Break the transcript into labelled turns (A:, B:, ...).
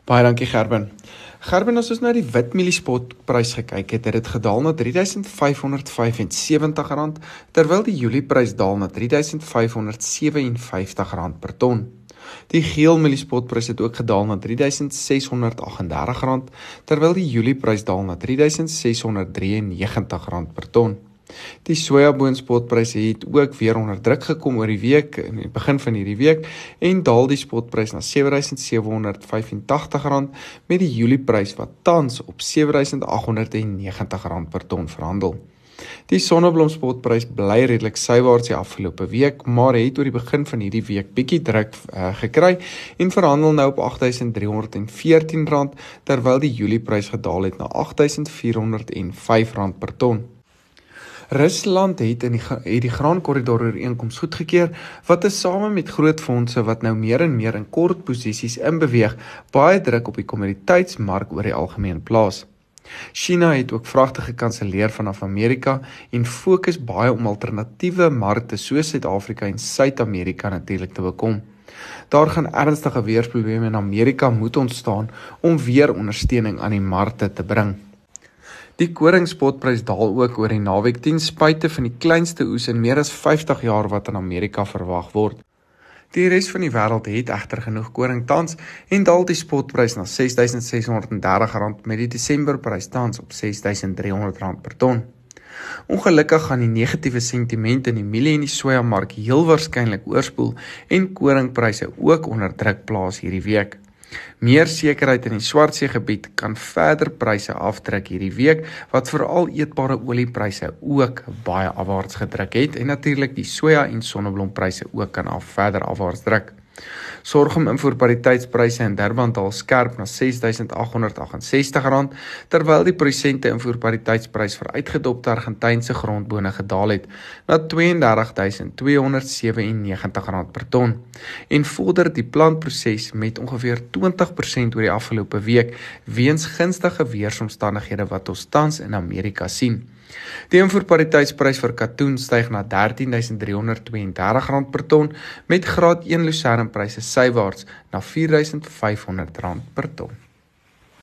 A: Baie dankie Gerben. Gerben, as ons na die wit mieliespotprys gekyk het, het dit gedaal na R3.575, terwyl die Julieprys daal na R3.557 per ton. Die geel mieliespotprys het ook gedaal na R3.638, terwyl die Julieprys daal na R3.693 per ton. Die sojaboonspotprys het ook weer onder druk gekom oor die week, in die begin van hierdie week, en daal die spotprys na R7.785 met die Julieprys wat tans op R7.890 per ton verhandel. Die sonneblomspotprys bly redelik sywaarts die afgelope week, maar het oor die begin van hierdie week bietjie druk gekry en verhandel nou op R8.314, terwyl die Julieprys gedaal het na R8.405 per ton. Rusland het die graankorridor ooreenkoms goedgekeur, wat tesame met groot fondse wat nou meer en meer in kort posisies inbeweeg, baie druk op die kommoditeitsmark oor die algemeen plaas. China het ook vragte gekanselleer vanaf Amerika en fokus baie om alternatiewe markte soos Suid-Afrika en Suid-Amerika natuurlik te bekom. Daar gaan ernstige weerprobleme in Amerika moet ontstaan om weer ondersteuning aan die markte te bring. Die koringspotprys daal ook oor die naweek ten spyte van die kleinste oes in meer as 50 jaar wat in Amerika verwag word. Die res van die wêreld het egter genoeg koring tans en daal die spotprys na R6.630 met die Desemberprys tans op R6.300 per ton. Ongelukkig gaan die negatiewe sentiment in die mielie en die sojamark heel waarskynlik oorspoel en koringpryse ook onder druk plaas hierdie week. Meer sekerheid in die Swartseegebied kan verder pryse afdruk hierdie week, wat veral eetbare oliepryse ook baie afwaarts gedruk het en natuurlik die soja en sonneblomprys ook kan verder afwaarts druk. Sorghum invoerpariteitspryse in Durban daal skerp na R6.868, terwyl die prosente invoerpariteitsprys vir uitgedopte Argentynse grondbone gedaal het na R32.297 per ton. En vorder die plantproses met ongeveer 20% oor die afgelope week weens gunstige weeromstandighede wat ons tans in Amerika sien. Die invoerpariteitsprys vir katoen styg na R13.332 per ton met graad 1 lucernpryse sywaarts na R4.500 per ton.